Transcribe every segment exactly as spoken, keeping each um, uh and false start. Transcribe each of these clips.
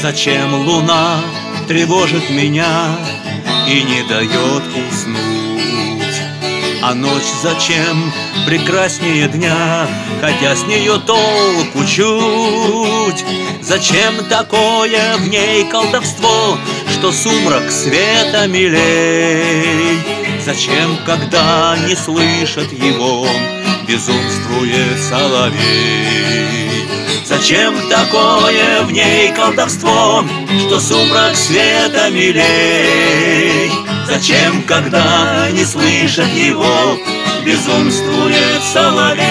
Зачем луна тревожит меня и не дает уснуть? А ночь зачем прекраснее дня, хотя с нее толку чуть? Зачем такое в ней колдовство, что сумрак света милей? Зачем, когда не слышат его, безумствует соловей? Зачем такое в ней колдовство, что сумрак света милей? Зачем, когда не слышат его, безумствует соловей?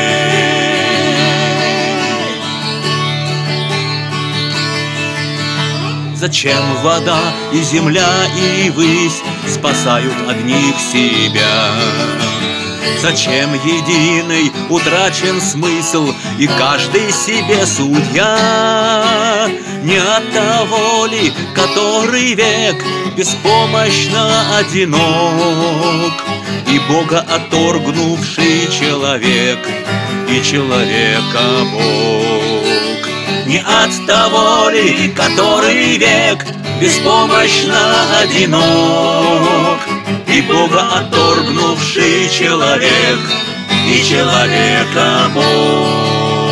Зачем вода и земля и высь спасают одних себя? Зачем единый утрачен смысл, и каждый себе судья? Не от того ли, который век беспомощно одинок, и Бога отторгнувший человек, и человека Бог? Не от того ли, который век беспомощно одинок, и Бога отторгнувший человек, и человека Бог?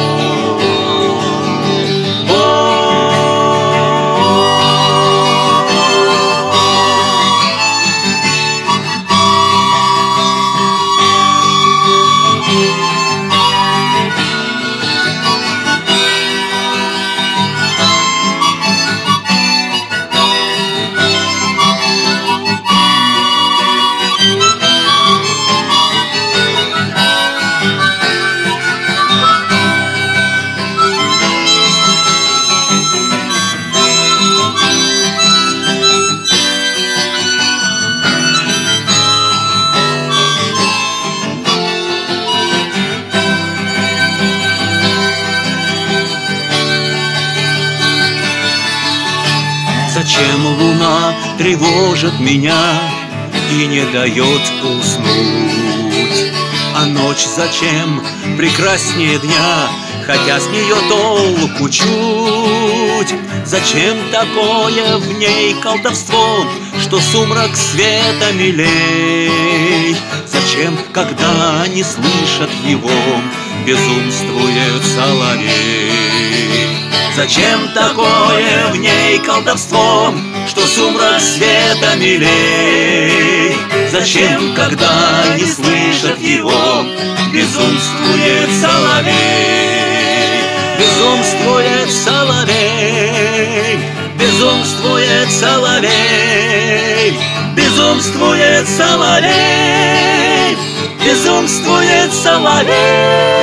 Зачем луна тревожит меня и не дает уснуть? А ночь зачем прекраснее дня, хотя с нее толку чуть? Зачем такое в ней колдовство, что сумрак света милей? Зачем, когда не слышат его, безумствует соловей? Зачем такое в ней колдовство, что сумрак света милей? Зачем, когда не слышат его, безумствует соловей? Безумствует соловей, безумствует соловей, безумствует соловей, безумствует соловей.